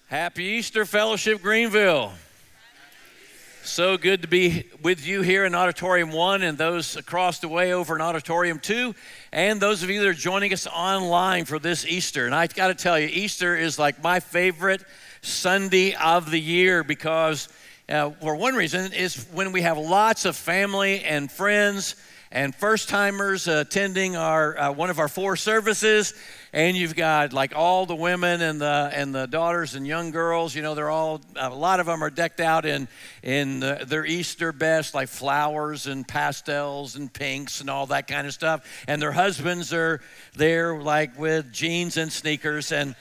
Happy Easter, Fellowship Greenville. So good to be with you here in Auditorium 1 and those across the way over in Auditorium 2 and those of you that are joining us online for this Easter. And I got to tell you, Easter is like my favorite Sunday of the year because for one reason is when we have lots of family and friends and first-timers attending our one of our 4 services, and you've got like all the women and the daughters and young girls. You know, they're all a lot of them are decked out in their Easter best, like flowers and pastels and pinks and all that kind of stuff. And their husbands are there like with jeans and sneakers. And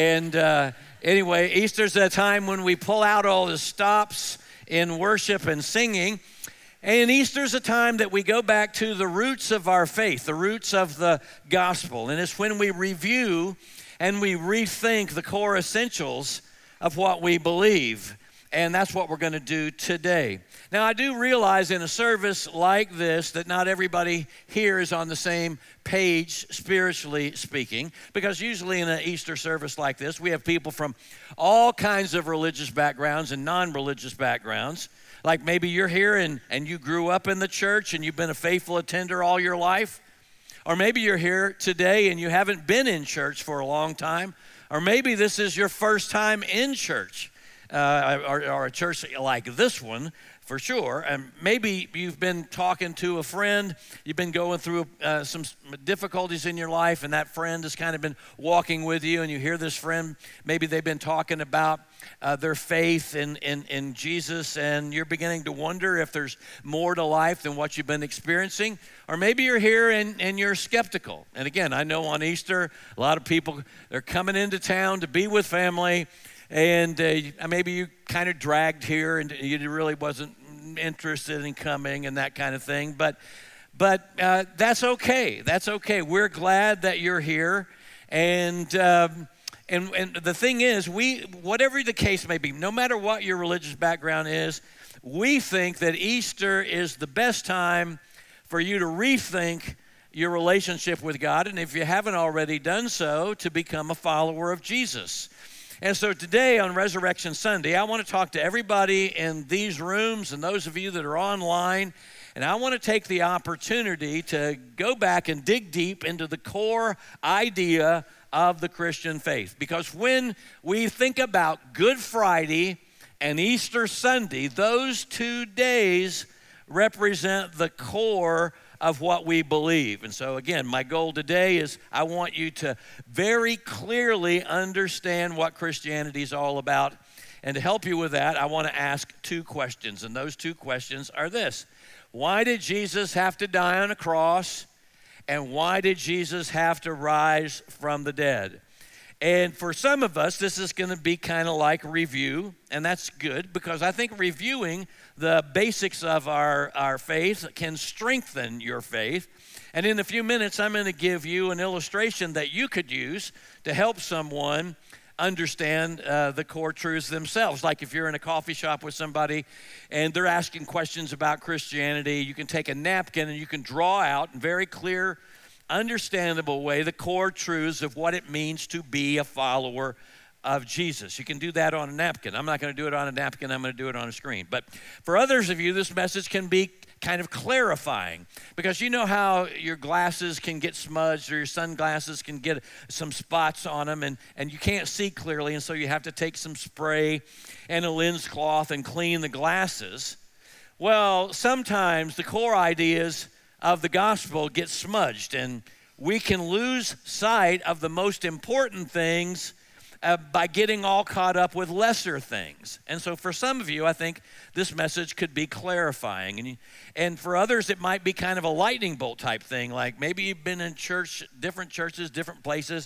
anyway, Easter's a time when we pull out all the stops in worship and singing. And Easter's a time that we go back to the roots of our faith, the roots of the gospel. And it's when we review and we rethink the core essentials of what we believe. And that's what we're going to do today. Now, I do realize in a service like this that not everybody here is on the same page, spiritually speaking, because usually in an Easter service like this, we have people from all kinds of religious backgrounds and non-religious backgrounds. Like maybe you're here and you grew up in the church and you've been a faithful attender all your life. Or maybe you're here today and you haven't been in church for a long time. Or maybe this is your first time in church, or a church like this one, for sure. And maybe you've been talking to a friend, you've been going through some difficulties in your life, and that friend has kind of been walking with you, and you hear this friend, maybe they've been talking about their faith in Jesus, and you're beginning to wonder if there's more to life than what you've been experiencing. Or maybe you're here and you're skeptical. And again, I know on Easter, a lot of people, they're coming into town to be with family, and maybe you kind of dragged here and you really wasn't interested in coming and that kind of thing. But that's okay. That's okay. We're glad that you're here. And the thing is, whatever the case may be, no matter what your religious background is, we think that Easter is the best time for you to rethink your relationship with God. And if you haven't already done so, to become a follower of Jesus. And so today on Resurrection Sunday, I want to talk to everybody in these rooms and those of you that are online. And I want to take the opportunity to go back and dig deep into the core idea of the Christian faith. Because when we think about Good Friday and Easter Sunday, those 2 days represent the core of what we believe. And so again, my goal today is I want you to very clearly understand what Christianity is all about. And to help you with that, I want to ask 2 questions. And those 2 questions are this: why did Jesus have to die on a cross? And why did Jesus have to rise from the dead? And for some of us, this is going to be kind of like review, and that's good because I think reviewing the basics of our faith can strengthen your faith. And in a few minutes, I'm going to give you an illustration that you could use to help someone understand the core truths themselves. Like if you're in a coffee shop with somebody and they're asking questions about Christianity, you can take a napkin and you can draw out in very clear, understandable way the core truths of what it means to be a follower of Jesus. You can do that on a napkin. I'm not going to do it on a napkin. I'm going to do it on a screen. But for others of you, this message can be kind of clarifying because you know how your glasses can get smudged or your sunglasses can get some spots on them and you can't see clearly, and so you have to take some spray and a lens cloth and clean the glasses. Well, sometimes the core ideas of the gospel get smudged and we can lose sight of the most important things by getting all caught up with lesser things. And so for some of you, I think this message could be clarifying. And for others, it might be kind of a lightning bolt type thing. Like maybe you've been in churches, different places.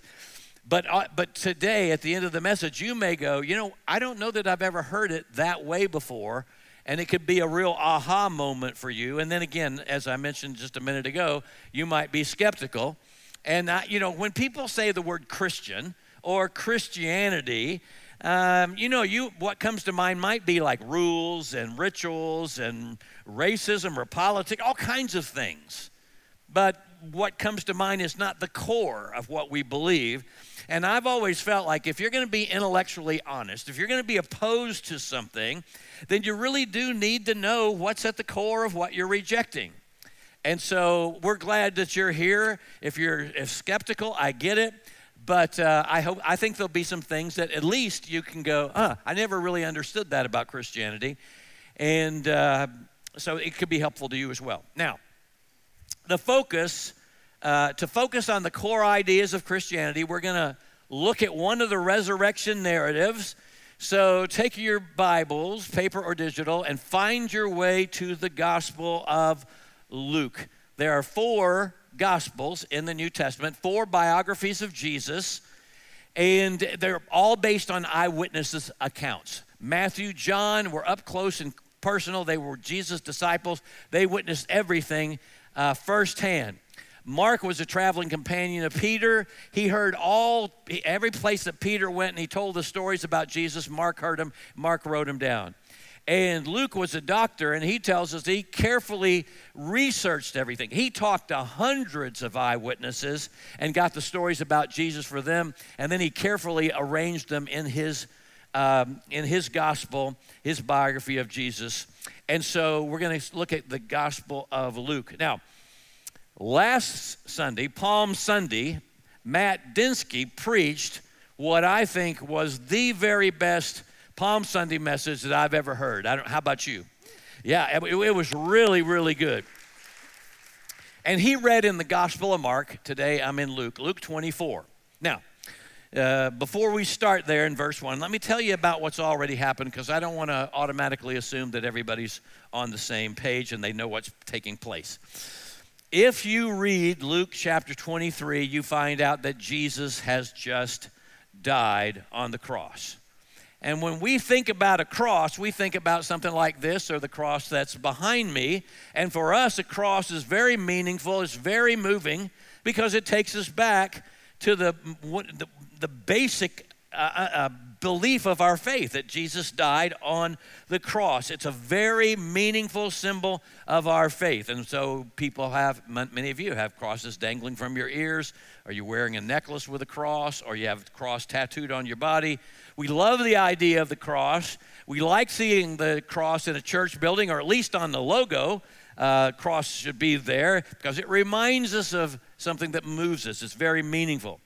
But today, at the end of the message, you may go, I don't know that I've ever heard it that way before. And it could be a real aha moment for you. And then again, as I mentioned just a minute ago, you might be skeptical. And, when people say the word Christian or Christianity, what comes to mind might be like rules and rituals and racism or politics, all kinds of things. But what comes to mind is not the core of what we believe. And I've always felt like if you're going to be intellectually honest, if you're going to be opposed to something, then you really do need to know what's at the core of what you're rejecting. And so we're glad that you're here. If you're skeptical, I get it. But I think there'll be some things that at least you can go, I never really understood that about Christianity. And so it could be helpful to you as well. Now, to focus on the core ideas of Christianity, we're going to look at one of the resurrection narratives. So take your Bibles, paper or digital, and find your way to the Gospel of Luke. There are 4 Gospels in the New Testament, 4 biographies of Jesus, and they're all based on eyewitnesses' accounts. Matthew, John were up close and personal. They were Jesus' disciples. They witnessed everything firsthand. Mark was a traveling companion of Peter. He heard every place that Peter went, and he told the stories about Jesus. Mark heard them. Mark wrote them down. And Luke was a doctor, and he tells us he carefully researched everything. He talked to hundreds of eyewitnesses and got the stories about Jesus for them, and then he carefully arranged them in his gospel, his biography of Jesus. And so we're going to look at the Gospel of Luke. Now, last Sunday, Palm Sunday, Matt Dinsky preached what I think was the very best Palm Sunday message that I've ever heard. How about you? Yeah, it was really, really good. And he read in the Gospel of Mark. Today I'm in Luke 24. Now, before we start there in verse 1, let me tell you about what's already happened, because I don't want to automatically assume that everybody's on the same page and they know what's taking place. If you read Luke chapter 23, you find out that Jesus has just died on the cross. And when we think about a cross, we think about something like this, or the cross that's behind me. And for us, a cross is very meaningful, it's very moving, because it takes us back to the basic belief of our faith, that Jesus died on the cross. It's a very meaningful symbol of our faith. And so many of you have crosses dangling from your ears, or you're wearing a necklace with a cross, or you have the cross tattooed on your body. We love the idea of the cross. We like seeing the cross in a church building, or at least on the logo. Cross should be there because it reminds us of something that moves us. It's very meaningful.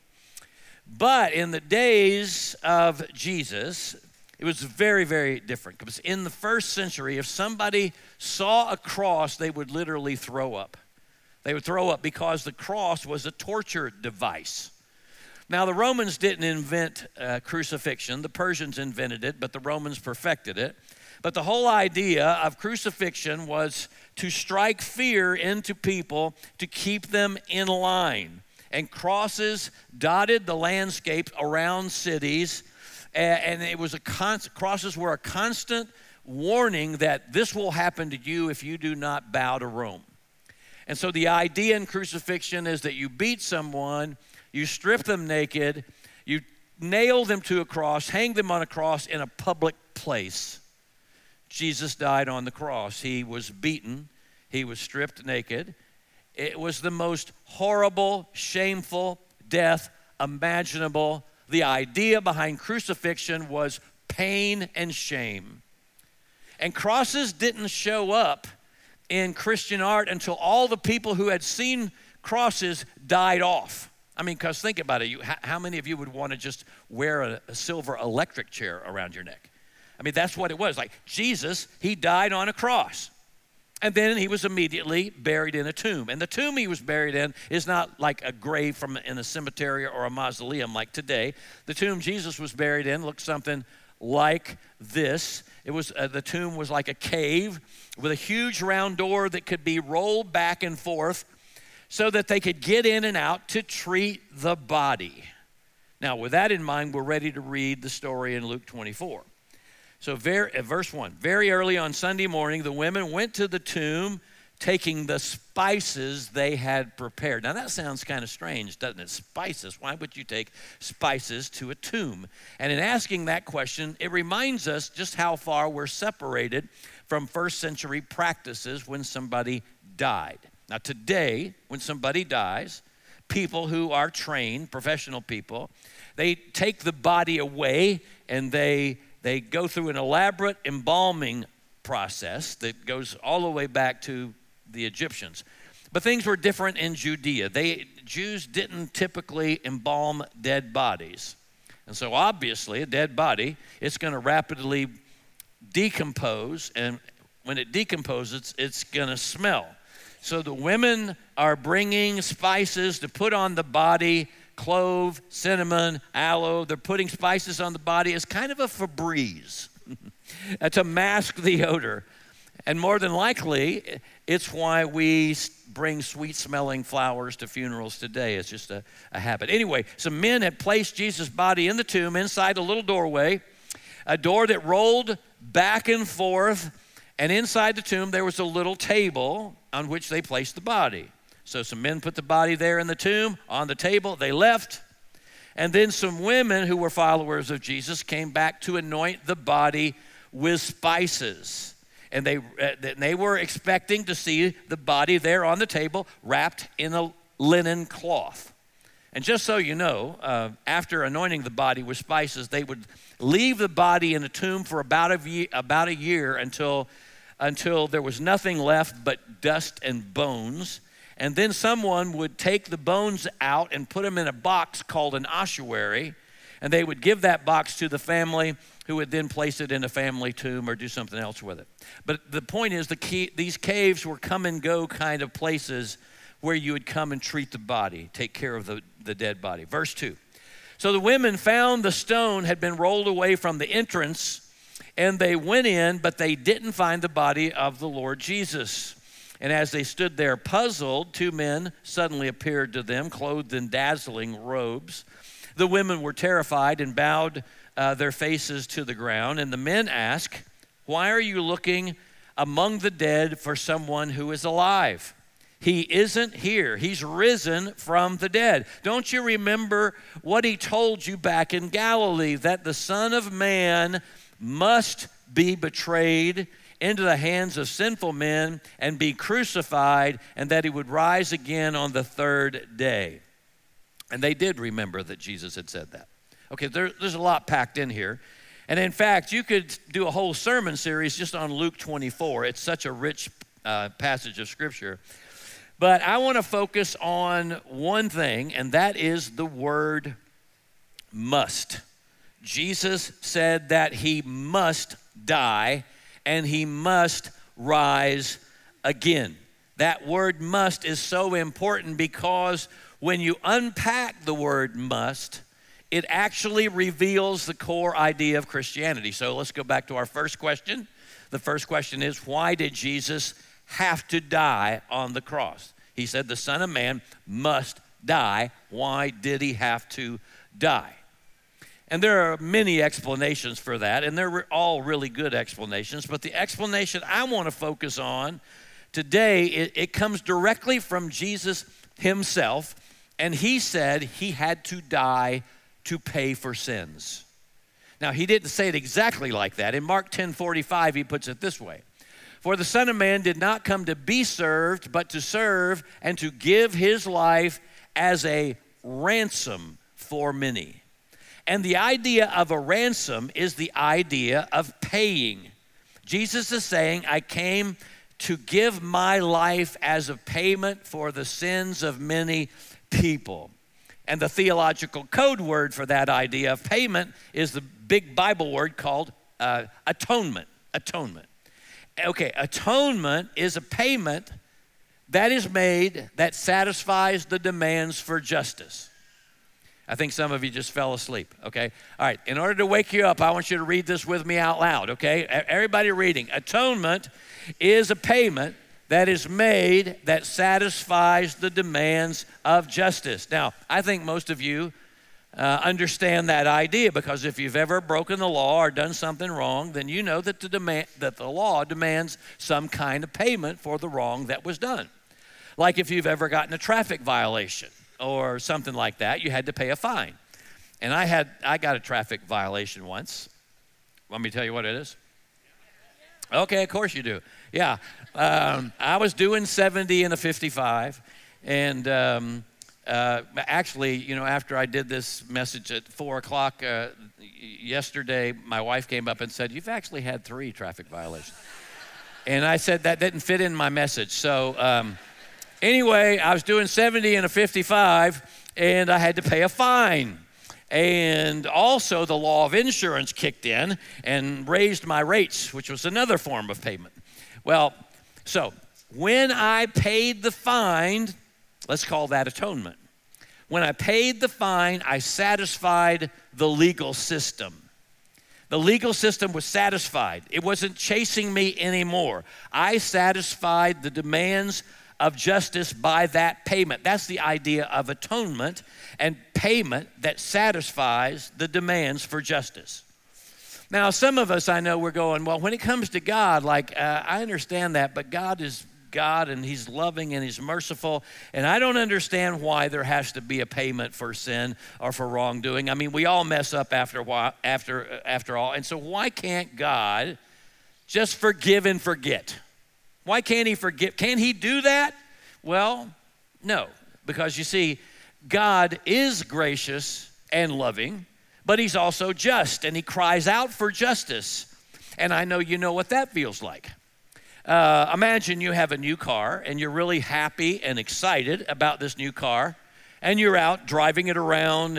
But in the days of Jesus, it was very, very different. Because in the first century, if somebody saw a cross, they would literally throw up. They would throw up because the cross was a torture device. Now, the Romans didn't invent crucifixion. The Persians invented it, but the Romans perfected it. But the whole idea of crucifixion was to strike fear into people to keep them in line. And crosses dotted the landscape around cities, and it was crosses were a constant warning that this will happen to you if you do not bow to Rome. And so the idea in crucifixion is that you beat someone, you strip them naked, you nail them to a cross, hang them on a cross in a public place. Jesus died on the cross. He was beaten, he was stripped naked. It was the most horrible, shameful death imaginable. The idea behind crucifixion was pain and shame. And crosses didn't show up in Christian art until all the people who had seen crosses died off. I mean, because think about it. How many of you would want to just wear a silver electric chair around your neck? I mean, that's what it was. Like Jesus, he died on a cross. And then he was immediately buried in a tomb. And the tomb he was buried in is not like a grave in a cemetery or a mausoleum like today. The tomb Jesus was buried in looked something like this. The tomb was like a cave with a huge round door that could be rolled back and forth so that they could get in and out to treat the body. Now, with that in mind, we're ready to read the story in Luke 24. So verse 1, very early on Sunday morning, the women went to the tomb taking the spices they had prepared. Now that sounds kind of strange, doesn't it? Spices, why would you take spices to a tomb? And in asking that question, it reminds us just how far we're separated from first century practices when somebody died. Now today, when somebody dies, people who are trained, professional people, they take the body away and they go through an elaborate embalming process that goes all the way back to the Egyptians. But things were different in Judea. Jews didn't typically embalm dead bodies. And so obviously a dead body, it's going to rapidly decompose, and when it decomposes, it's going to smell. So the women are bringing spices to put on the body, clove, cinnamon, aloe. They're putting spices on the body as kind of a Febreze to mask the odor. And more than likely, it's why we bring sweet-smelling flowers to funerals today. It's just a habit. Anyway, some men had placed Jesus' body in the tomb inside a little doorway, a door that rolled back and forth, and inside the tomb there was a little table on which they placed the body. So some men put the body there in the tomb, on the table, they left, and then some women who were followers of Jesus came back to anoint the body with spices. And they were expecting to see the body there on the table wrapped in a linen cloth. And just so you know, after anointing the body with spices, they would leave the body in a tomb for about a year until there was nothing left but dust and bones. And then someone would take the bones out and put them in a box called an ossuary, and they would give that box to the family, who would then place it in a family tomb or do something else with it. But the point is, these caves were come and go kind of places where you would come and treat the body, take care of the dead body. Verse 2. So the women found the stone had been rolled away from the entrance, and they went in, but they didn't find the body of the Lord Jesus. And as they stood there puzzled, two men suddenly appeared to them, clothed in dazzling robes. The women were terrified and bowed their faces to the ground. And the men asked, "Why are you looking among the dead for someone who is alive? He isn't here. He's risen from the dead. Don't you remember what he told you back in Galilee, that the Son of Man must be betrayed into the hands of sinful men and be crucified, and that he would rise again on the third day?" And they did remember that Jesus had said that. Okay, there's a lot packed in here. And in fact, you could do a whole sermon series just on Luke 24. It's such a rich passage of Scripture. But I want to focus on one thing, and that is the word must. Jesus said that he must die and he must rise again. That word must is so important because when you unpack the word must, it actually reveals the core idea of Christianity. So let's go back to our first question. The first question is, why did Jesus have to die on the cross? He said the Son of Man must die. Why did he have to die? And there are many explanations for that, and they're all really good explanations. But the explanation I want to focus on today, it comes directly from Jesus himself, and he said he had to die to pay for sins. Now, he didn't say it exactly like that. In Mark 10:45, he puts it this way: "For the Son of Man did not come to be served, but to serve and to give his life as a ransom for many." And the idea of a ransom is the idea of paying. Jesus is saying, I came to give my life as a payment for the sins of many people. And the theological code word for that idea of payment is the big Bible word called atonement. Atonement. Okay, atonement is a payment that is made that satisfies the demands for justice. I think some of you just fell asleep, okay? All right, in order to wake you up, I want you to read this with me out loud, okay? Everybody reading. Atonement is a payment that is made that satisfies the demands of justice. Now, I think most of you understand that idea, because if you've ever broken the law or done something wrong, then you know that the law demands some kind of payment for the wrong that was done. Like if you've ever gotten a traffic violation or something like that, you had to pay a fine. And I got a traffic violation once. Want me to tell you what it is? Okay, of course you do. Yeah. I was doing 70 in a 55. And actually, after I did this message at 4 o'clock yesterday, my wife came up and said, "You've actually had 3 traffic violations." And I said that didn't fit in my message. So anyway, I was doing 70 in a 55, and I had to pay a fine. And also the law of insurance kicked in and raised my rates, which was another form of payment. Well, so when I paid the fine, let's call that atonement. When I paid the fine, I satisfied the legal system. The legal system was satisfied. It wasn't chasing me anymore. I satisfied the demands of justice by that payment. That's the idea of atonement and payment that satisfies the demands for justice. Now, some of us, I know, we're going, well, when it comes to God, I understand that, but God is God, and he's loving and he's merciful, and I don't understand why there has to be a payment for sin or for wrongdoing. I mean, we all mess up after a while, after all, and so why can't God just forgive and forget? Why can't he forgive? Can he do that? Well, no, because you see, God is gracious and loving, but he's also just, and he cries out for justice. And I know you know what that feels like. Imagine you have a new car, and you're really happy and excited about this new car, and you're out driving it around,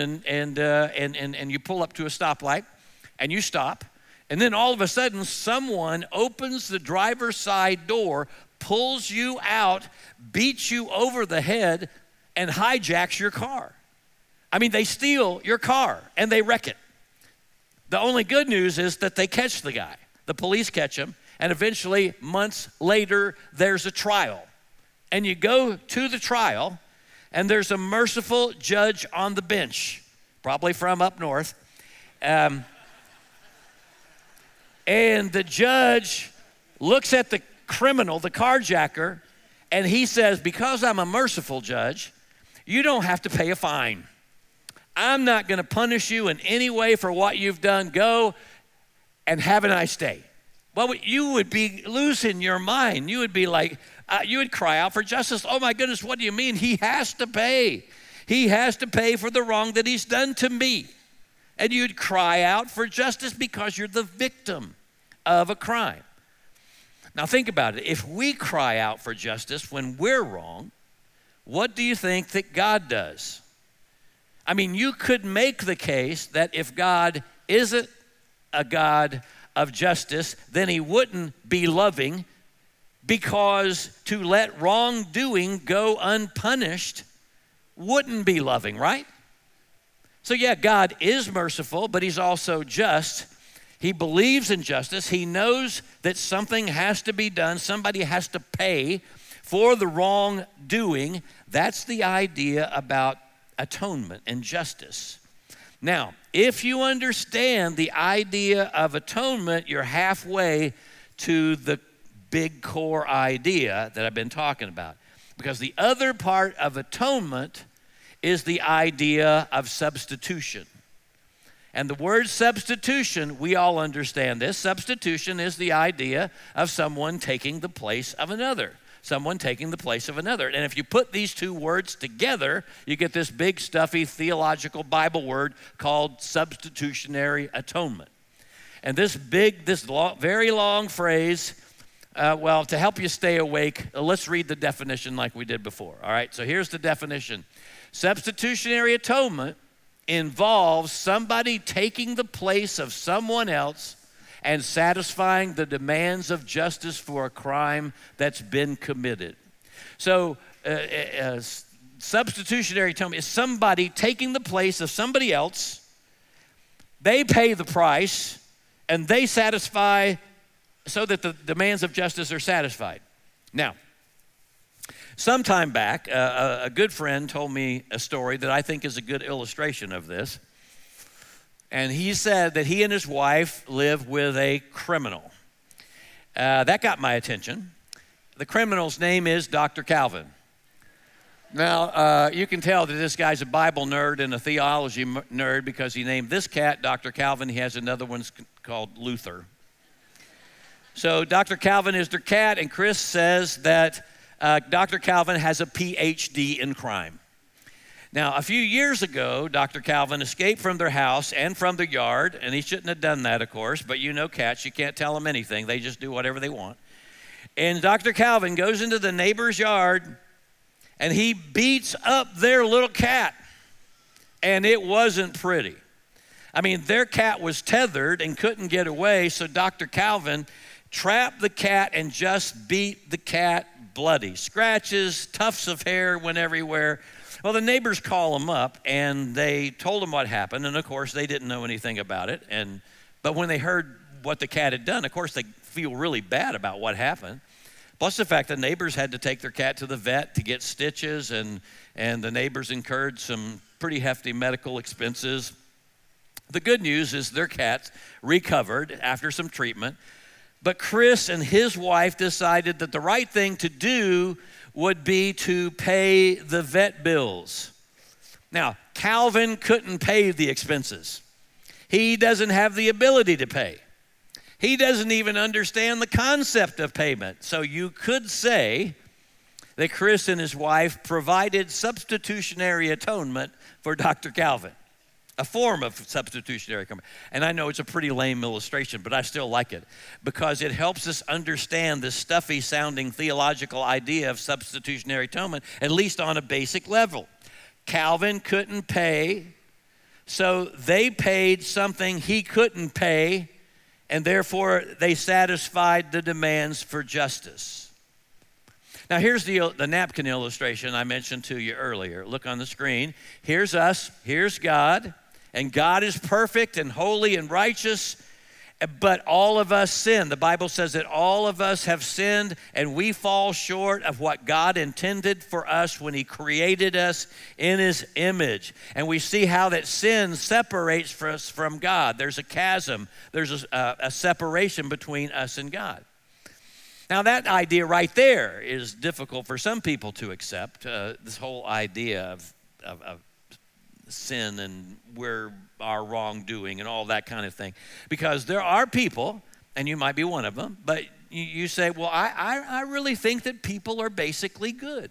and you pull up to a stoplight, and you stop. And then all of a sudden, someone opens the driver's side door, pulls you out, beats you over the head, and hijacks your car. I mean, they steal your car, and they wreck it. The only good news is that they catch the guy. The police catch him, and eventually, months later, there's a trial. And you go to the trial, and there's a merciful judge on the bench, probably from up north. And the judge looks at the criminal, the carjacker, and he says, because I'm a merciful judge, you don't have to pay a fine. I'm not going to punish you in any way for what you've done. Go and have a nice day. Well, you would be losing your mind. You would be like, you would cry out for justice. Oh my goodness, what do you mean? He has to pay. He has to pay for the wrong that he's done to me. And you'd cry out for justice because you're the victim of a crime. Now think about it. If we cry out for justice when we're wrong, what do you think that God does? I mean, you could make the case that if God isn't a God of justice, then he wouldn't be loving, because to let wrongdoing go unpunished wouldn't be loving, right? So yeah, God is merciful, but he's also just. He believes in justice. He knows that something has to be done. Somebody has to pay for the wrongdoing. That's the idea about atonement and justice. Now, if you understand the idea of atonement, you're halfway to the big core idea that I've been talking about. Because the other part of atonement is the idea of substitution. And the word substitution, we all understand this. Substitution is the idea of someone taking the place of another. Someone taking the place of another. And if you put these two words together, you get this big, stuffy, theological Bible word called substitutionary atonement. And this very long phrase, to help you stay awake, let's read the definition like we did before. All right, so here's the definition. Substitutionary atonement involves somebody taking the place of someone else and satisfying the demands of justice for a crime that's been committed. So substitutionary atonement is somebody taking the place of somebody else. They pay the price, and they satisfy so that the demands of justice are satisfied. Now, some time back, a good friend told me a story that I think is a good illustration of this. And he said that he and his wife live with a criminal. That got my attention. The criminal's name is Dr. Calvin. Now, you can tell that this guy's a Bible nerd and a theology nerd because he named this cat Dr. Calvin. He has another one called Luther. So Dr. Calvin is their cat, and Chris says that Dr. Calvin has a PhD in crime. Now, a few years ago, Dr. Calvin escaped from their house and from their yard, and he shouldn't have done that, of course, but you know cats, you can't tell them anything. They just do whatever they want. And Dr. Calvin goes into the neighbor's yard, and he beats up their little cat, and it wasn't pretty. I mean, their cat was tethered and couldn't get away, so Dr. Calvin trapped the cat and just beat the cat bloody. Scratches, tufts of hair went everywhere. Well, the neighbors call him up, and they told him what happened, and of course, they didn't know anything about it. But when they heard what the cat had done, of course, they feel really bad about what happened. Plus the fact the neighbors had to take their cat to the vet to get stitches, and the neighbors incurred some pretty hefty medical expenses. The good news is their cat recovered after some treatment, but Chris and his wife decided that the right thing to do would be to pay the vet bills. Now, Calvin couldn't pay the expenses. He doesn't have the ability to pay. He doesn't even understand the concept of payment. So you could say that Chris and his wife provided substitutionary atonement for Dr. Calvin, a form of substitutionary atonement. And I know it's a pretty lame illustration, but I still like it because it helps us understand this stuffy sounding theological idea of substitutionary atonement, at least on a basic level. Calvin couldn't pay, so they paid something he couldn't pay, and therefore they satisfied the demands for justice. Now here's the napkin illustration I mentioned to you earlier. Look on the screen. Here's us, here's God. And God is perfect and holy and righteous, but all of us sin. The Bible says that all of us have sinned and we fall short of what God intended for us when he created us in his image. And we see how that sin separates us from God. There's a chasm. There's a separation between us and God. Now that idea right there is difficult for some people to accept, this whole idea of sin and where our wrongdoing and all that kind of thing. Because there are people, and you might be one of them, but you say, well, I really think that people are basically good.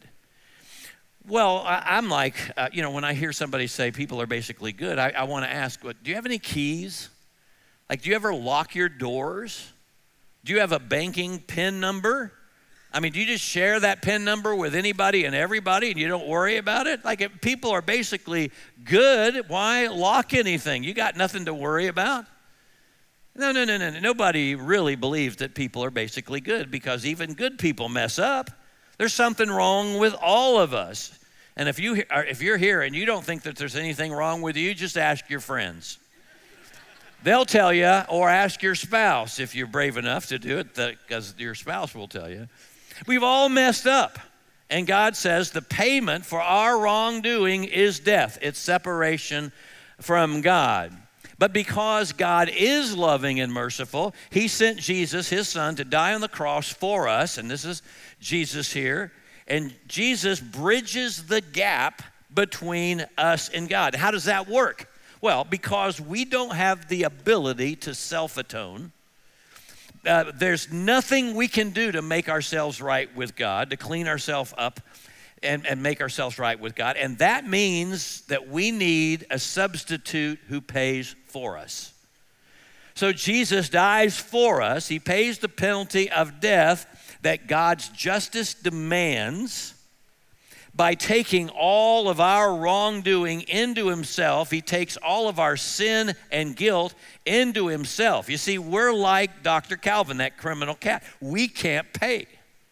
Well, I'm like, when I hear somebody say people are basically good, I want to ask, do you have any keys? Like, do you ever lock your doors? Do you have a banking PIN number? I mean, do you just share that PIN number with anybody and everybody and you don't worry about it? Like, if people are basically good, why lock anything? You got nothing to worry about. No. Nobody really believes that people are basically good because even good people mess up. There's something wrong with all of us. And if you're here and you don't think that there's anything wrong with you, just ask your friends. They'll tell you, or ask your spouse if you're brave enough to do it, because your spouse will tell you. We've all messed up, and God says the payment for our wrongdoing is death. It's separation from God. But because God is loving and merciful, he sent Jesus, his son, to die on the cross for us, and this is Jesus here, and Jesus bridges the gap between us and God. How does that work? Well, because we don't have the ability to self-atone, there's nothing we can do to make ourselves right with God, to clean ourselves up and make ourselves right with God. And that means that we need a substitute who pays for us. So Jesus dies for us. He pays the penalty of death that God's justice demands. By taking all of our wrongdoing into himself, he takes all of our sin and guilt into himself. You see, we're like Dr. Calvin, that criminal cat. We can't pay.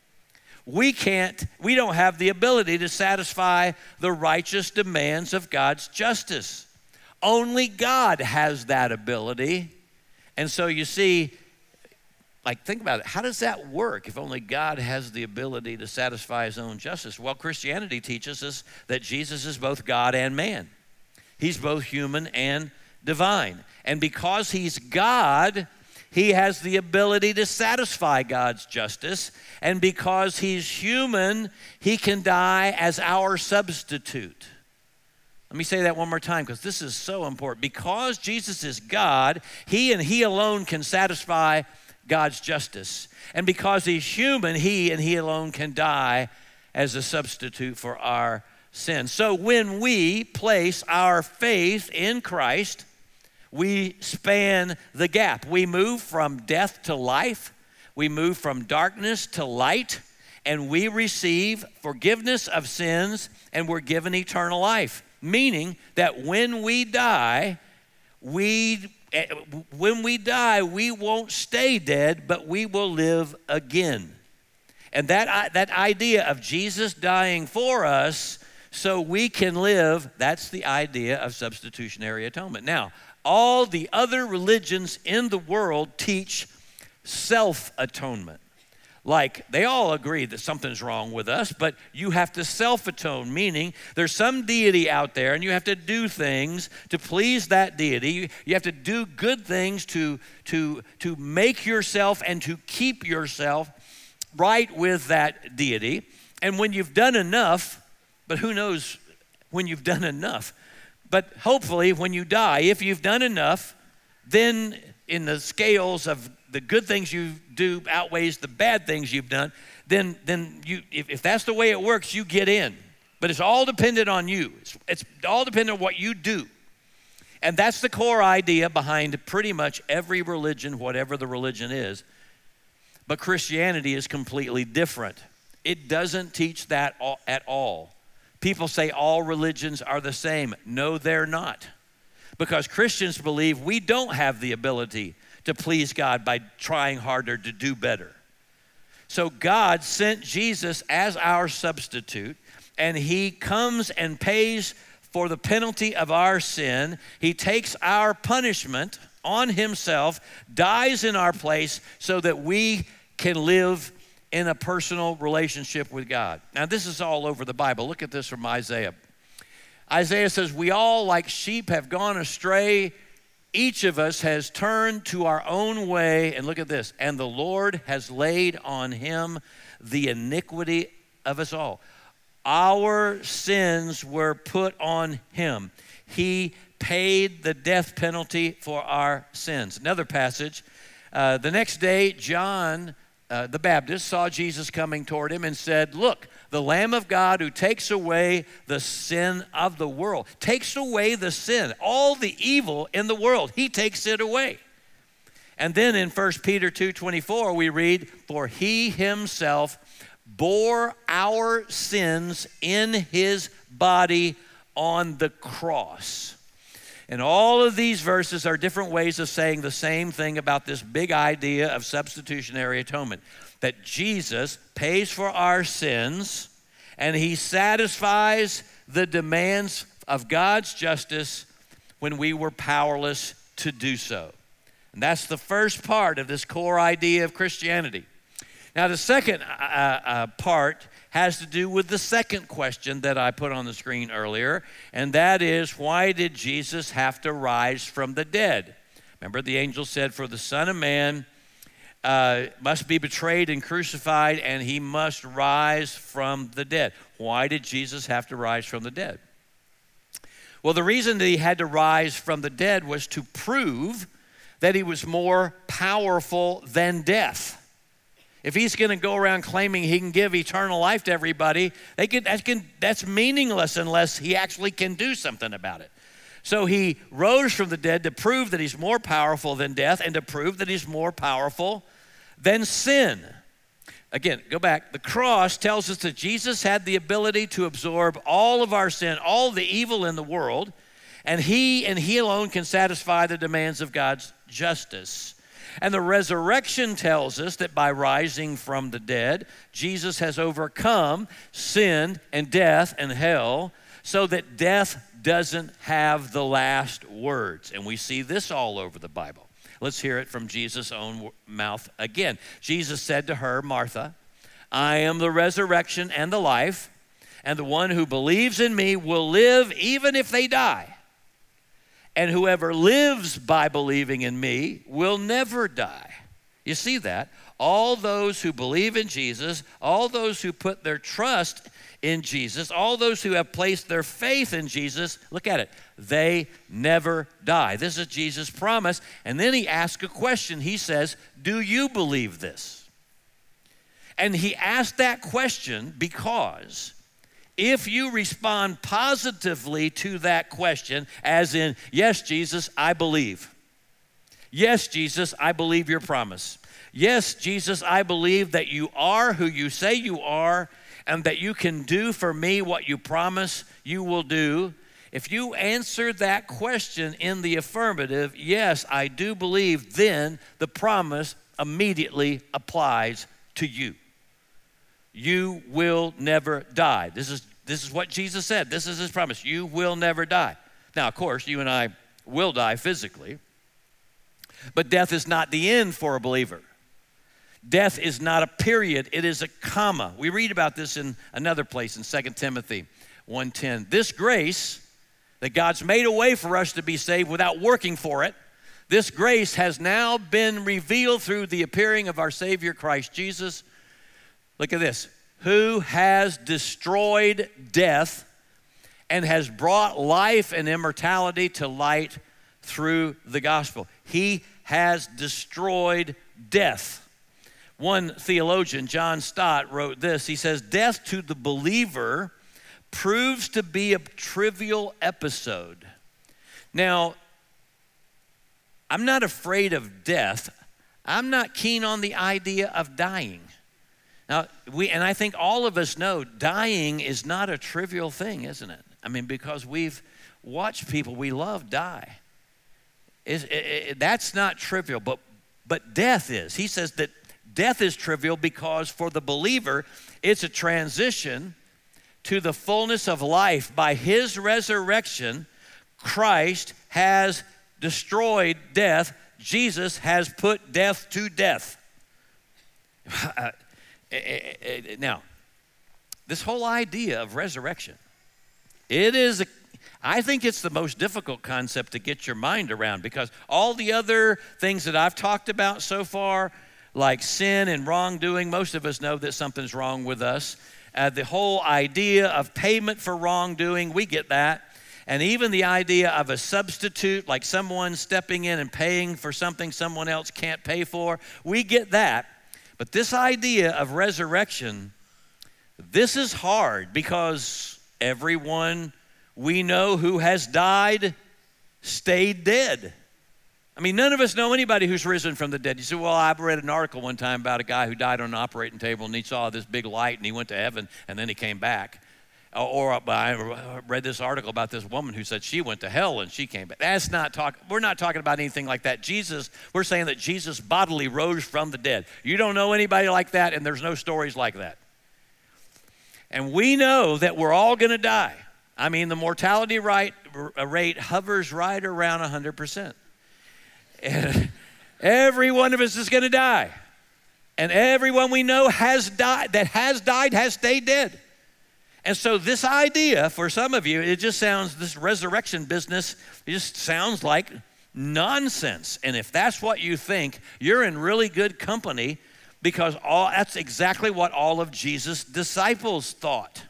We don't have the ability to satisfy the righteous demands of God's justice. Only God has that ability. And so you see, like, think about it. How does that work if only God has the ability to satisfy his own justice? Well, Christianity teaches us that Jesus is both God and man. He's both human and divine. And because he's God, he has the ability to satisfy God's justice. And because he's human, he can die as our substitute. Let me say that one more time because this is so important. Because Jesus is God, he and he alone can satisfy God's justice. And because he's human, he and he alone can die as a substitute for our sins. So when we place our faith in Christ, we span the gap. We move from death to life. We move from darkness to light. And we receive forgiveness of sins, and we're given eternal life. Meaning that when we die, we won't stay dead, but we will live again. And that idea of Jesus dying for us so we can live, that's the idea of substitutionary atonement. Now, all the other religions in the world teach self-atonement. Like, they all agree that something's wrong with us, but you have to self-atone, meaning there's some deity out there and you have to do things to please that deity. You have to do good things to make yourself and to keep yourself right with that deity. And when you've done enough, but who knows when you've done enough, but hopefully when you die, if you've done enough, then in the scales of the good things you do outweighs the bad things you've done, then you, if that's the way it works, you get in. But it's all dependent on you. It's all dependent on what you do. And that's the core idea behind pretty much every religion, whatever the religion is. But Christianity is completely different. It doesn't teach that at all. People say all religions are the same. No, they're not. Because Christians believe we don't have the ability to please God by trying harder to do better. So God sent Jesus as our substitute, and he comes and pays for the penalty of our sin. He takes our punishment on himself, dies in our place so that we can live in a personal relationship with God. Now, this is all over the Bible. Look at this from Isaiah. Isaiah says, we all like sheep have gone astray. Each of us has turned to our own way. And look at this. And the Lord has laid on him the iniquity of us all. Our sins were put on him. He paid the death penalty for our sins. Another passage. The next day, John the Baptist saw Jesus coming toward him and said, look, the Lamb of God who takes away the sin of the world, takes away the sin, all the evil in the world, he takes it away. And then in 1 Peter 2:24 we read, for he himself bore our sins in his body on the cross. And all of these verses are different ways of saying the same thing about this big idea of substitutionary atonement, that Jesus pays for our sins and he satisfies the demands of God's justice when we were powerless to do so. And that's the first part of this core idea of Christianity. Now, the second part has to do with the second question that I put on the screen earlier, and that is, why did Jesus have to rise from the dead? Remember, the angel said, for the Son of Man must be betrayed and crucified, and he must rise from the dead. Why did Jesus have to rise from the dead? Well, the reason that he had to rise from the dead was to prove that he was more powerful than death. If he's going to go around claiming he can give eternal life to everybody, that's meaningless unless he actually can do something about it. So he rose from the dead to prove that he's more powerful than death and to prove that he's more powerful than sin. Again, go back. The cross tells us that Jesus had the ability to absorb all of our sin, all the evil in the world, and he alone can satisfy the demands of God's justice. And the resurrection tells us that by rising from the dead, Jesus has overcome sin and death and hell so that death doesn't have the last words. And we see this all over the Bible. Let's hear it from Jesus' own mouth again. Jesus said to her, Martha, I am the resurrection and the life, and the one who believes in me will live even if they die. And whoever lives by believing in me will never die. You see that? All those who believe in Jesus, all those who put their trust in Jesus, all those who have placed their faith in Jesus, look at it, they never die. This is Jesus' promise. And then he asks a question. He says, do you believe this? And he asked that question because if you respond positively to that question, as in, yes, Jesus, I believe. Yes, Jesus, I believe your promise. Yes, Jesus, I believe that you are who you say you are and that you can do for me what you promise you will do. If you answer that question in the affirmative, yes, I do believe, then the promise immediately applies to you. You will never die. This is what Jesus said. This is his promise. You will never die. Now, of course, you and I will die physically, but death is not the end for a believer. Death is not a period, it is a comma. We read about this in another place in 2 Timothy 1:10. This grace that God's made a way for us to be saved without working for it, this grace has now been revealed through the appearing of our Savior Christ Jesus. Look at this. Who has destroyed death and has brought life and immortality to light through the gospel. He has destroyed death. One theologian, John Stott, wrote this. He says, death to the believer proves to be a trivial episode. Now, I'm not afraid of death. I'm not keen on the idea of dying. Now, I think all of us know dying is not a trivial thing, isn't it? I mean, because we've watched people we love die. That's not trivial, but death is. He says that death is trivial because for the believer, it's a transition to the fullness of life. By his resurrection, Christ has destroyed death. Jesus has put death to death. Now, this whole idea of resurrection, I think it's the most difficult concept to get your mind around, because all the other things that I've talked about so far, like sin and wrongdoing, most of us know that something's wrong with us. The whole idea of payment for wrongdoing, we get that. And even the idea of a substitute, like someone stepping in and paying for something someone else can't pay for, we get that. But this idea of resurrection, this is hard because everyone we know who has died stayed dead. I mean, none of us know anybody who's risen from the dead. You say, well, I read an article one time about a guy who died on an operating table and he saw this big light and he went to heaven and then he came back. Or I read this article about this woman who said she went to hell and she came back. We're not talking about anything like that. We're saying that Jesus bodily rose from the dead. You don't know anybody like that, and there's no stories like that. And we know that we're all going to die. I mean, the mortality rate hovers right around 100%. And every one of us is going to die. And everyone we know has stayed dead. And so this idea, for some of you, this resurrection business, it just sounds like nonsense. And if that's what you think, you're in really good company, because that's exactly what all of Jesus' disciples thought.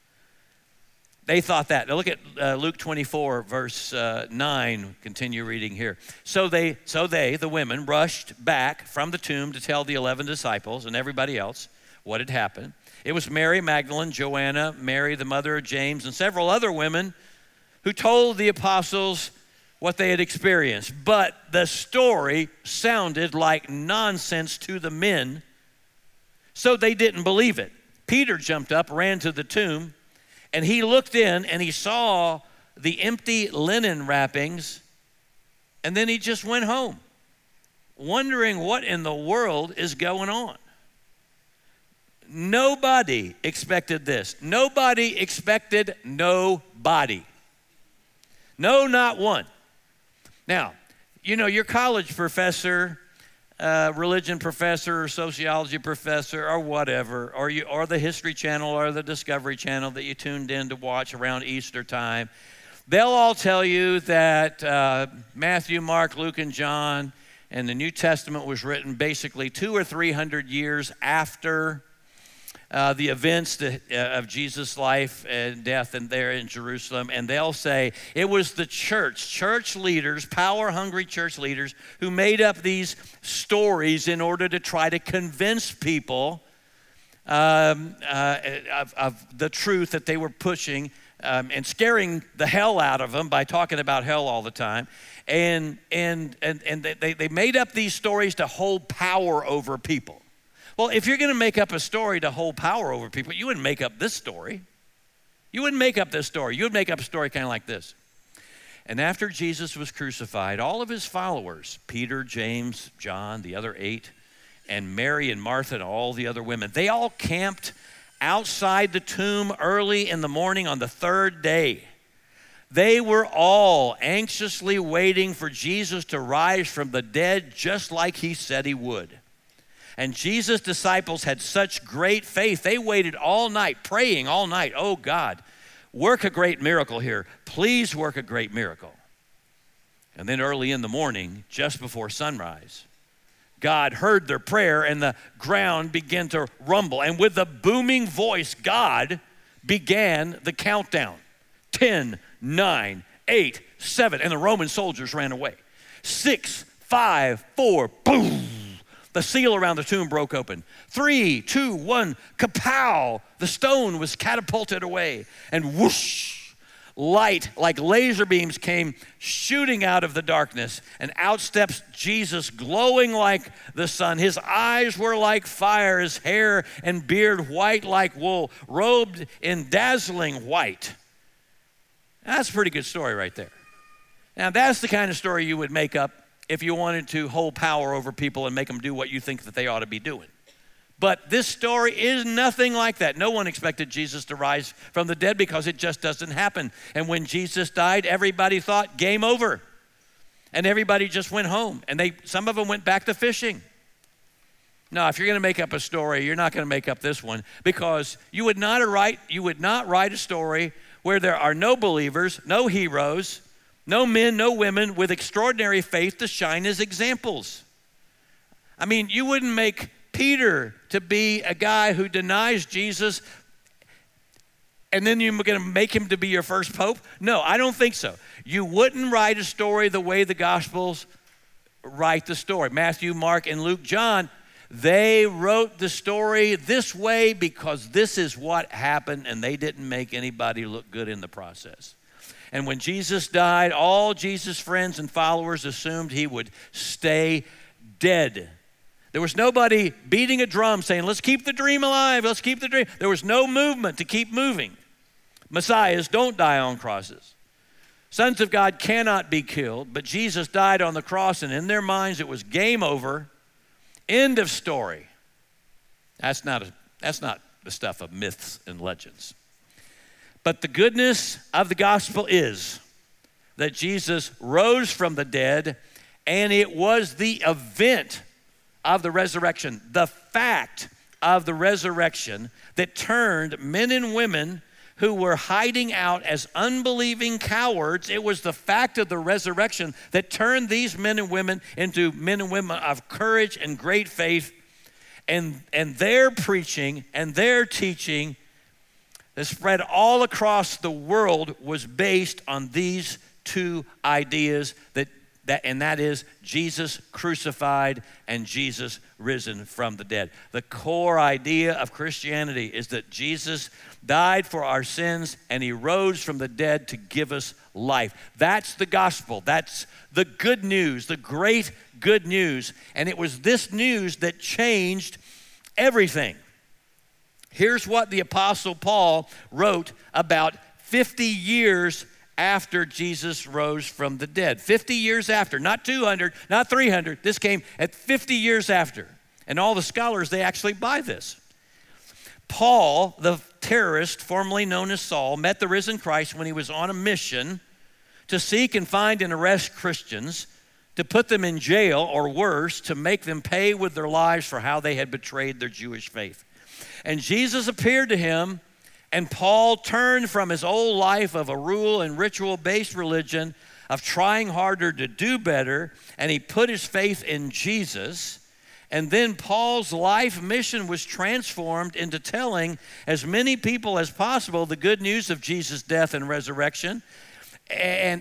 They thought that. Now look at Luke 24, verse 9. Continue reading here. So they, the women, rushed back from the tomb to tell the 11 disciples and everybody else what had happened. It was Mary Magdalene, Joanna, Mary, the mother of James, and several other women who told the apostles what they had experienced. But the story sounded like nonsense to the men, so they didn't believe it. Peter jumped up, ran to the tomb, and he looked in and he saw the empty linen wrappings, and then he just went home, wondering what in the world is going on. Nobody expected this. Nobody expected nobody. No, not one. Now, your college professor, religion professor, or sociology professor, or whatever, or the History Channel or the Discovery Channel that you tuned in to watch around Easter time, they'll all tell you that Matthew, Mark, Luke, and John And the New Testament was written basically 200 or 300 years after the events of Jesus' life and death and there in Jerusalem. And they'll say it was the church leaders, power-hungry church leaders, who made up these stories in order to try to convince people of the truth that they were pushing, and scaring the hell out of them by talking about hell all the time. And they made up these stories to hold power over people. Well, if you're going to make up a story to hold power over people, you wouldn't make up this story. You wouldn't make up this story. You would make up a story kind of like this. And after Jesus was crucified, all of his followers, Peter, James, John, the other 8, and Mary and Martha and all the other women, they all camped outside the tomb early in the morning on the 3rd day. They were all anxiously waiting for Jesus to rise from the dead just like he said he would. And Jesus' disciples had such great faith. They waited all night, praying all night. Oh God, work a great miracle here. Please work a great miracle. And then early in the morning, just before sunrise, God heard their prayer and the ground began to rumble. And with a booming voice, God began the countdown. 10, 9, 8, 7, and the Roman soldiers ran away. 6, 5, 4, boom. The seal around the tomb broke open. 3, 2, 1, kapow! The stone was catapulted away, and whoosh! Light like laser beams came shooting out of the darkness, and out steps Jesus, glowing like the sun. His eyes were like fire, his hair and beard white like wool, robed in dazzling white. That's a pretty good story right there. Now, that's the kind of story you would make up if you wanted to hold power over people and make them do what you think that they ought to be doing. But this story is nothing like that. No one expected Jesus to rise from the dead because it just doesn't happen. And when Jesus died, everybody thought game over. And everybody just went home. And some of them went back to fishing. No, if you're going to make up a story, you're not going to make up this one, because you would not write a story where there are no believers, no heroes, no men, no women with extraordinary faith to shine as examples. I mean, you wouldn't make Peter to be a guy who denies Jesus and then you're going to make him to be your first pope? No, I don't think so. You wouldn't write a story the way the Gospels write the story. Matthew, Mark, and Luke, John, they wrote the story this way because this is what happened, and they didn't make anybody look good in the process. And when Jesus died, all Jesus' friends and followers assumed he would stay dead. There was nobody beating a drum saying, let's keep the dream alive, let's keep the dream. There was no movement to keep moving. Messiahs don't die on crosses. Sons of God cannot be killed, but Jesus died on the cross, and in their minds it was game over, end of story. That's not the stuff of myths and legends. But the goodness of the gospel is that Jesus rose from the dead, and it was the event of the resurrection, the fact of the resurrection, that turned men and women who were hiding out as unbelieving cowards. It was the fact of the resurrection that turned these men and women into men and women of courage and great faith, and their preaching and their teaching that spread all across the world was based on these two ideas, that is Jesus crucified and Jesus risen from the dead. The core idea of Christianity is that Jesus died for our sins and he rose from the dead to give us life. That's the gospel. That's the good news, the great good news. And it was this news that changed everything. Here's what the Apostle Paul wrote about 50 years after Jesus rose from the dead. 50 years after, not 200, not 300. This came at 50 years after. And all the scholars, they actually buy this. Paul, the terrorist formerly known as Saul, met the risen Christ when he was on a mission to seek and find and arrest Christians, to put them in jail, or worse, to make them pay with their lives for how they had betrayed their Jewish faith. And Jesus appeared to him, and Paul turned from his old life of a rule and ritual-based religion of trying harder to do better, and he put his faith in Jesus. And then Paul's life mission was transformed into telling as many people as possible the good news of Jesus' death and resurrection. And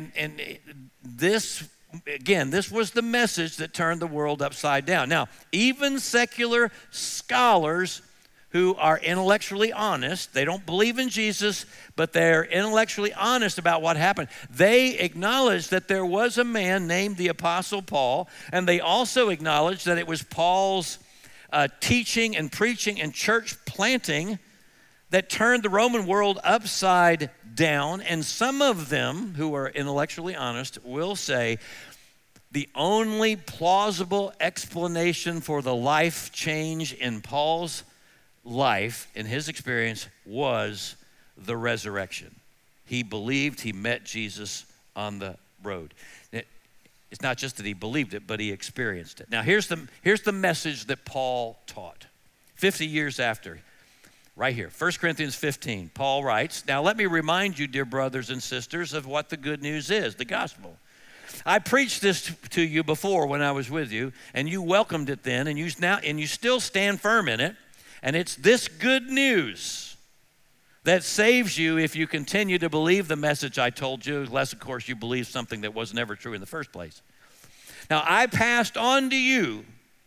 this, again, this was the message that turned the world upside down. Now, even secular scholars who are intellectually honest, they don't believe in Jesus, but they're intellectually honest about what happened. They acknowledge that there was a man named the Apostle Paul, and they also acknowledge that it was Paul's teaching and preaching and church planting that turned the Roman world upside down. And some of them who are intellectually honest will say the only plausible explanation for the life change in Paul's life, in his experience, was the resurrection. He believed he met Jesus on the road. It's not just that he believed it, but he experienced it. Now here's the message that Paul taught 50 years after. Right here, 1 Corinthians 15, Paul writes, "Now let me remind you, dear brothers and sisters, of what the good news is, the gospel. I preached this to you before when I was with you, and you welcomed it then, and you still stand firm in it. And it's this good news that saves you if you continue to believe the message I told you, unless, of course, you believe something that was never true in the first place. Now, I passed on to you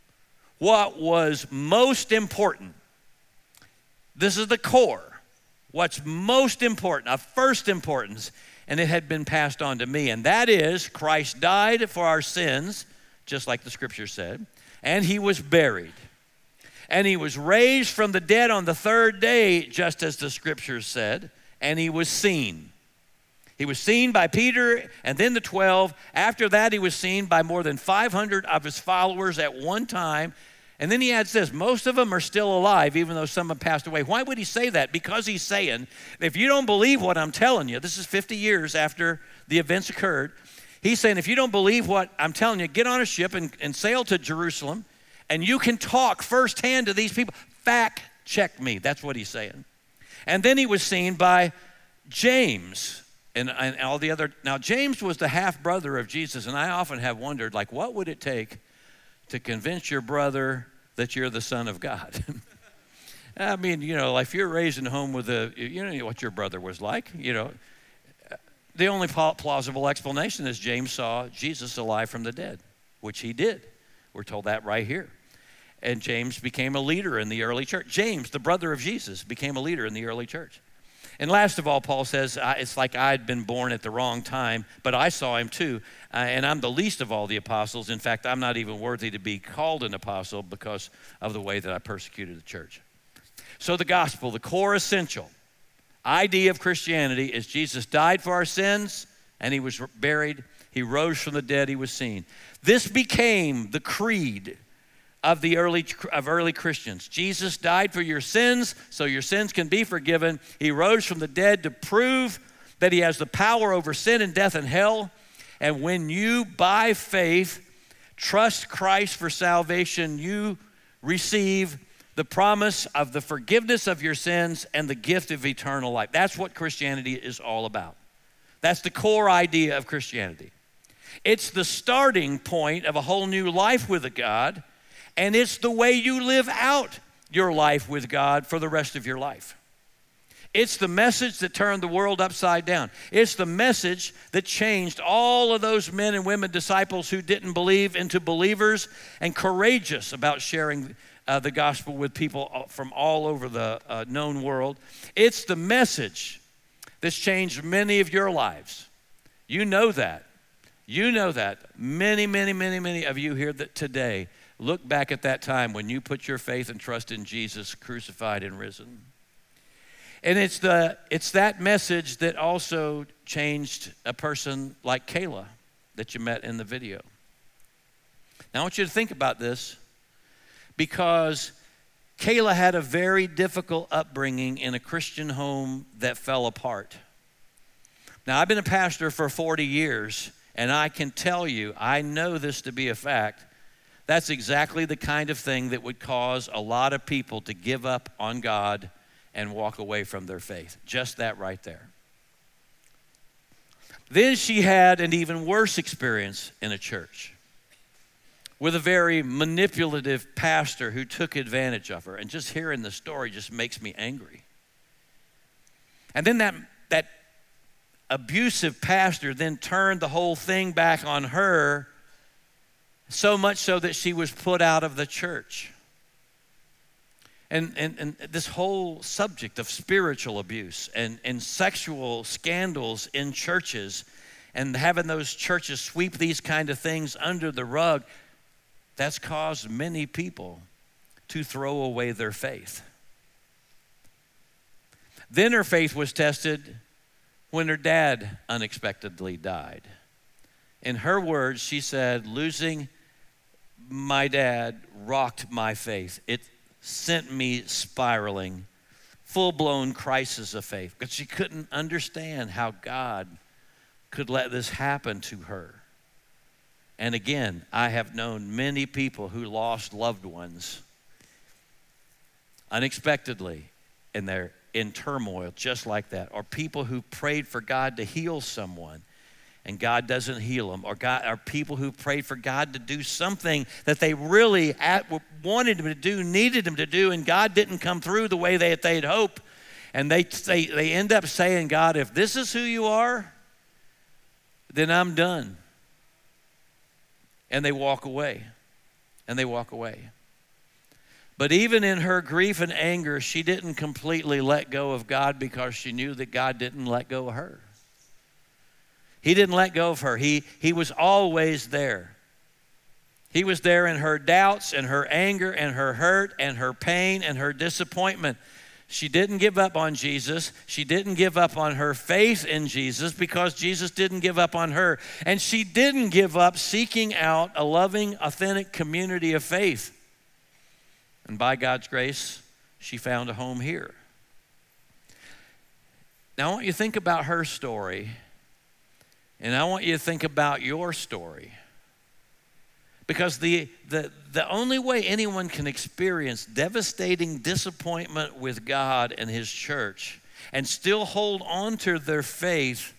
what was most important." This is the core. What's most important, of first importance, and it had been passed on to me. And that is, Christ died for our sins, just like the scripture said, and he was buried. And he was raised from the dead on the third day, just as the scriptures said, and he was seen. He was seen by Peter and then the 12. After that, he was seen by more than 500 of his followers at one time. And then he adds this, most of them are still alive, even though some have passed away. Why would he say that? Because he's saying, if you don't believe what I'm telling you, this is 50 years after the events occurred. He's saying, if you don't believe what I'm telling you, get on a ship and sail to Jerusalem, and you can talk firsthand to these people. Fact check me. That's what he's saying. And then he was seen by James and all the other. Now, James was the half brother of Jesus, and I often have wondered, like, what would it take to convince your brother that you're the Son of God? I mean, if you're raised in a home with you know what your brother was like, The only plausible explanation is James saw Jesus alive from the dead, which he did. We're told that right here. And James became a leader in the early church. James, the brother of Jesus, became a leader in the early church. And last of all, Paul says, it's like I'd been born at the wrong time, but I saw him too. And I'm the least of all the apostles. In fact, I'm not even worthy to be called an apostle because of the way that I persecuted the church. So the gospel, the core essential idea of Christianity is Jesus died for our sins, and he was buried. He rose from the dead. He was seen. This became the creed of early Christians. Jesus died for your sins, so your sins can be forgiven. He rose from the dead to prove that he has the power over sin and death and hell. And when you, by faith, trust Christ for salvation, you receive the promise of the forgiveness of your sins and the gift of eternal life. That's what Christianity is all about. That's the core idea of Christianity. It's the starting point of a whole new life with God, and it's the way you live out your life with God for the rest of your life. It's the message that turned the world upside down. It's the message that changed all of those men and women, disciples who didn't believe, into believers and courageous about sharing the gospel with people from all over the known world. It's the message that's changed many of your lives. You know that. You know that. Many, many, many, many of you here today look back at that time when you put your faith and trust in Jesus crucified and risen. And it's that message that also changed a person like Kayla that you met in the video. Now I want you to think about this, because Kayla had a very difficult upbringing in a Christian home that fell apart. Now I've been a pastor for 40 years, and I can tell you, I know this to be a fact, that's exactly the kind of thing that would cause a lot of people to give up on God and walk away from their faith. Just that right there. Then she had an even worse experience in a church with a very manipulative pastor who took advantage of her. And just hearing the story just makes me angry. And then that abusive pastor then turned the whole thing back on her, so much so that she was put out of the church. And this whole subject of spiritual abuse and sexual scandals in churches and having those churches sweep these kind of things under the rug, that's caused many people to throw away their faith. Then her faith was tested when her dad unexpectedly died. In her words, she said, losing my dad rocked my faith. It sent me spiraling, full-blown crisis of faith, because she couldn't understand how God could let this happen to her. And again, I have known many people who lost loved ones unexpectedly, and they're in turmoil just like that. Or people who prayed for God to heal someone and God doesn't heal them. Or people who prayed for God to do something that they really wanted him to do, needed him to do, and God didn't come through the way they'd hoped. And they end up saying, God, if this is who you are, then I'm done. And they walk away. And they walk away. But even in her grief and anger, she didn't completely let go of God, because she knew that God didn't let go of her. He didn't let go of her. He was always there. He was there in her doubts and her anger and her hurt and her pain and her disappointment. She didn't give up on Jesus. She didn't give up on her faith in Jesus, because Jesus didn't give up on her. And she didn't give up seeking out a loving, authentic community of faith. And by God's grace, she found a home here. Now I want you to think about her story, and I want you to think about your story. Because the only way anyone can experience devastating disappointment with God and his church and still hold on to their faith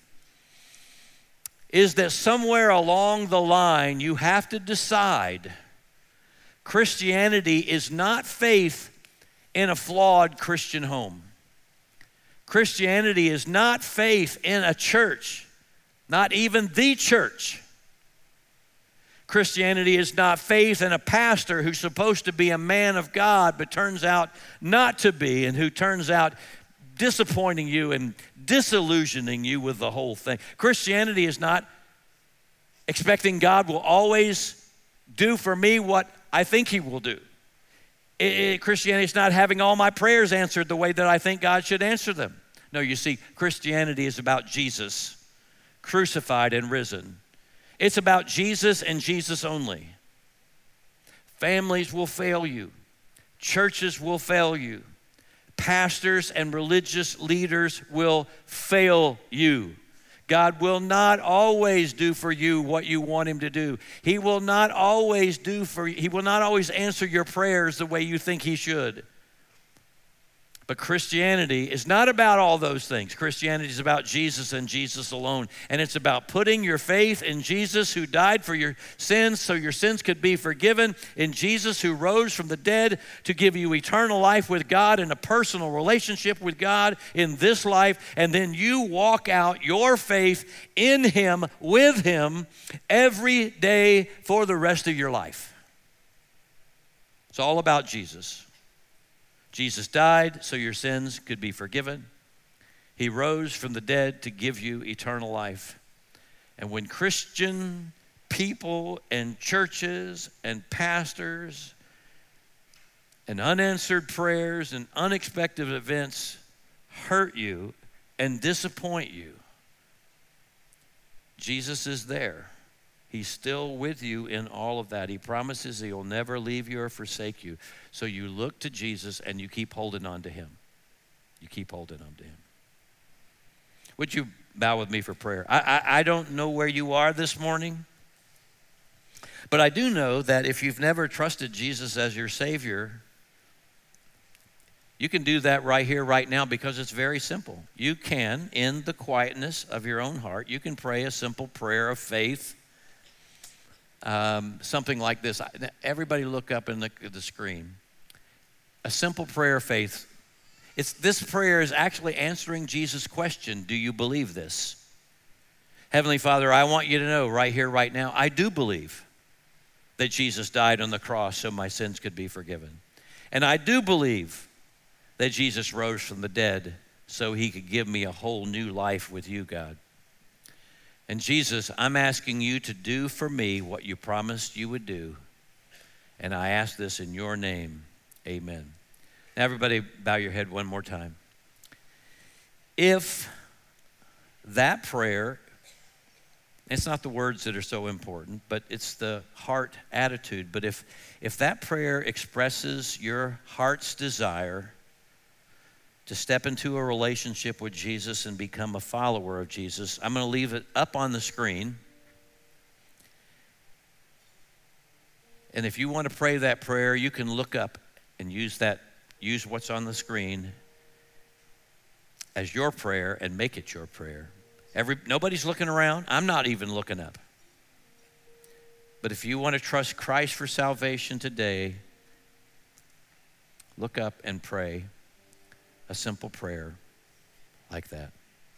is that somewhere along the line you have to decide Christianity is not faith in a flawed Christian home. Christianity is not faith in a church, not even the church. Christianity is not faith in a pastor who's supposed to be a man of God but turns out not to be, and who turns out disappointing you and disillusioning you with the whole thing. Christianity is not expecting God will always do for me what I think he will do. Christianity is not having all my prayers answered the way that I think God should answer them. No, you see, Christianity is about Jesus, crucified and risen. It's about Jesus and Jesus only. Families will fail you. Churches will fail you. Pastors and religious leaders will fail you. God will not always do for you what you want him to do. He will not always answer your prayers the way you think he should. But Christianity is not about all those things. Christianity is about Jesus and Jesus alone. And it's about putting your faith in Jesus, who died for your sins so your sins could be forgiven, in Jesus who rose from the dead to give you eternal life with God and a personal relationship with God in this life. And then you walk out your faith in him, with him, every day for the rest of your life. It's all about Jesus. Jesus died so your sins could be forgiven. He rose from the dead to give you eternal life. And when Christian people and churches and pastors and unanswered prayers and unexpected events hurt you and disappoint you, Jesus is there. He's still with you in all of that. He promises he'll never leave you or forsake you. So you look to Jesus and you keep holding on to him. You keep holding on to him. Would you bow with me for prayer? I don't know where you are this morning, but I do know that if you've never trusted Jesus as your Savior, You can do that right here, right now, because it's very simple. You can, in the quietness of your own heart, you can pray a simple prayer of faith. Something like this. Everybody look up in the screen. A simple prayer of faith. This prayer is actually answering Jesus' question, do you believe this? Heavenly Father, I want you to know right here, right now, I do believe that Jesus died on the cross so my sins could be forgiven. And I do believe that Jesus rose from the dead so he could give me a whole new life with you, God. And Jesus, I'm asking you to do for me what you promised you would do. And I ask this in your name, amen. Now everybody bow your head one more time. If that prayer, it's not the words that are so important, but it's the heart attitude. But if that prayer expresses your heart's desire to step into a relationship with Jesus and become a follower of Jesus, I'm going to leave it up on the screen. And if you want to pray that prayer, you can look up and use what's on the screen as your prayer and make it your prayer. Nobody's looking around. I'm not even looking up. But if you want to trust Christ for salvation today, look up and pray a simple prayer like that.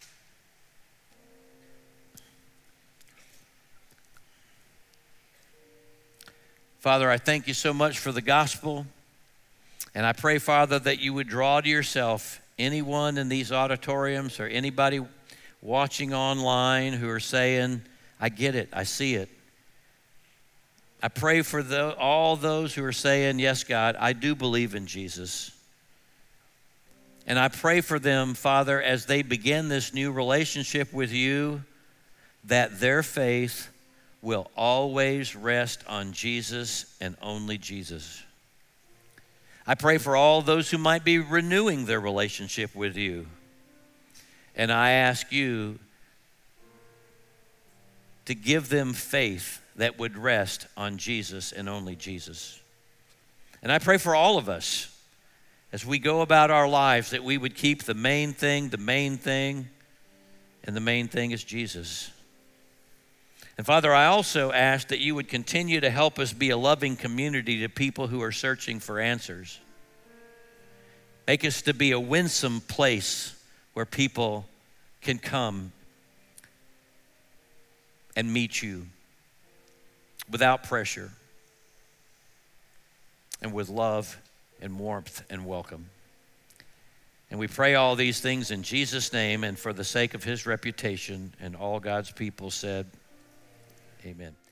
Father, I thank you so much for the gospel. And I pray, Father, that you would draw to yourself anyone in these auditoriums or anybody watching online who are saying, I get it, I see it. I pray for all those who are saying, yes, God, I do believe in Jesus. And I pray for them, Father, as they begin this new relationship with you, that their faith will always rest on Jesus and only Jesus. I pray for all those who might be renewing their relationship with you. And I ask you to give them faith that would rest on Jesus and only Jesus. And I pray for all of us as we go about our lives that we would keep the main thing, and the main thing is Jesus. And Father, I also ask that you would continue to help us be a loving community to people who are searching for answers. Make us to be a winsome place where people can come and meet you without pressure and with love and warmth and welcome. And we pray all these things in Jesus' name and for the sake of his reputation, and all God's people said, amen.